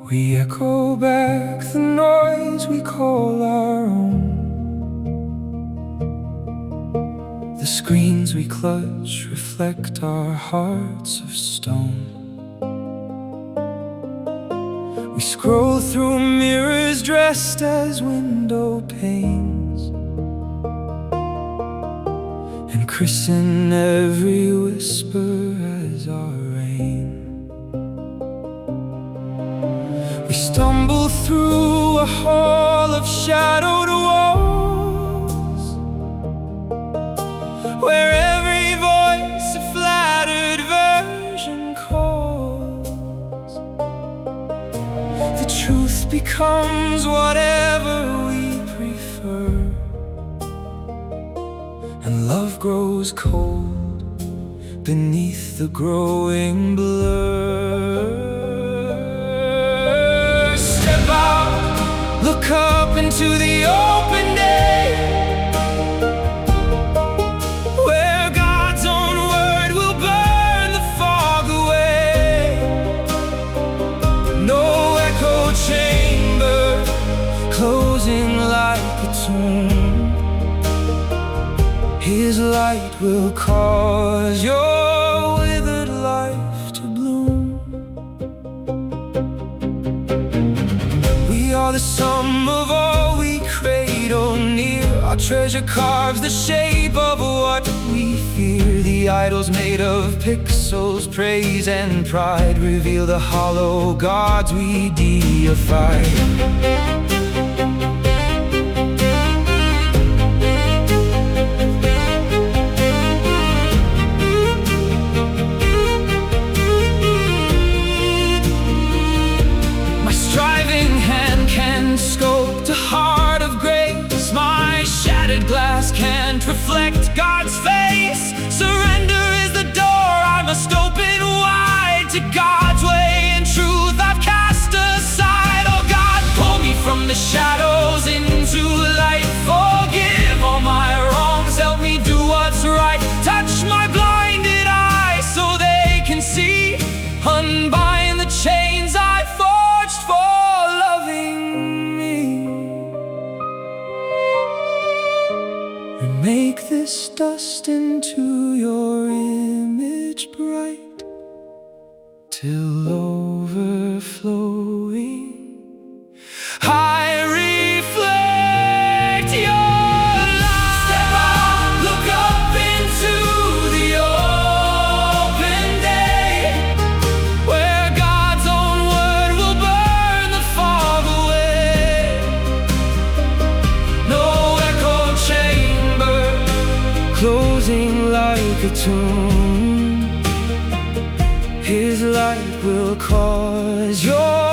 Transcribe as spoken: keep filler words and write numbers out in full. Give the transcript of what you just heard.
We echo back the noise we call our own. The screens we clutch reflect our hearts of stone. We scroll through mirrors dressed as window panes, and christen every whisper as our rain. We stumble through a hall of shadowed walls, where every voice a flattered version calls. The truth becomes whatever we prefer, and love grows cold beneath the growing blur. Step out, look up into the open day, where God's own word will burn the fog away. No echo chamber closing like a tomb. His light will cause your withered life to bloom. We are the sum of all we cradle near. Our treasure carves the shape of what we fear. The idols made of pixels, praise and pride, reveal the hollow gods we deify. Sculpt a heart of grace. My shattered glass can't reflect God's face. Surrender is the door I must open wide to God's way and truth I've cast aside. Oh God, pull me from the shadows into light. Forgive all my wrongs, help me do what's right. Touch my blinded eyes so they can see. Unbind the chains I forged for loving. Make this dust into your image bright, till overflowing I reflect your light. Step out, look up into the open day, where God's own word will burn the fog away. No echo chamber closing like a tomb. His light will cause your